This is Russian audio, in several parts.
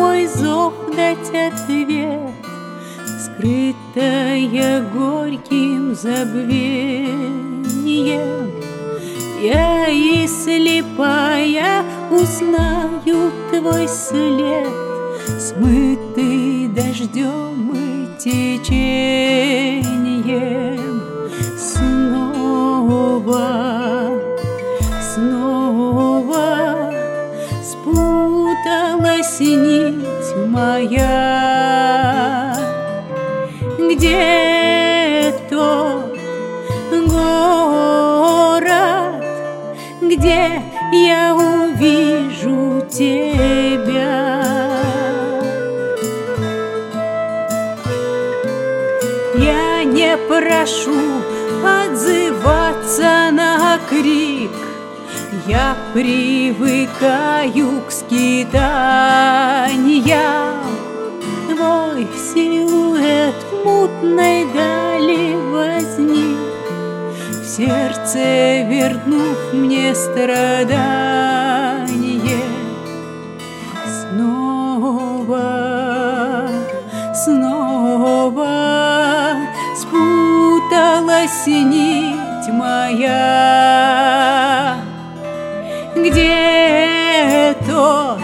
мой зов дать ответ, скрытая горьким забвением. Я и слепая узнаю твой след, смытый дождем и течением. Снова спуталась нить моя. Где тот город, где я увижу тебя? Я не прошу отзываться на крик, я привыкаю к скитаниям. Твой силуэт в мутной дали возник, в сердце вернув мне страдание. Снова спуталась нить моя. Где тот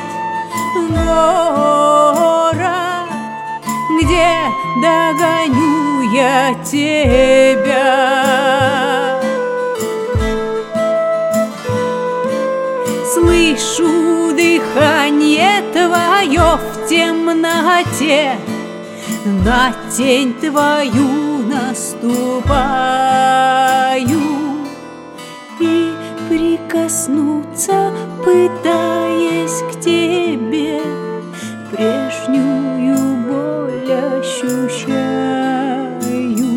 город, где догоню я тебя? Слышу дыхание твое в темноте, на тень твою наступаю и прикоснуться, пытаясь к тебе, прежнюю боль ощущаю.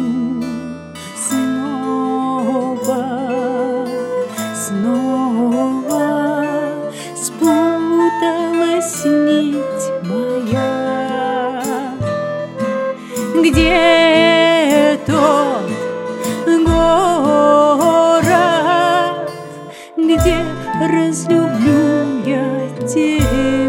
Снова спуталась нить моя. Где тот город, где разлюблю я тебя?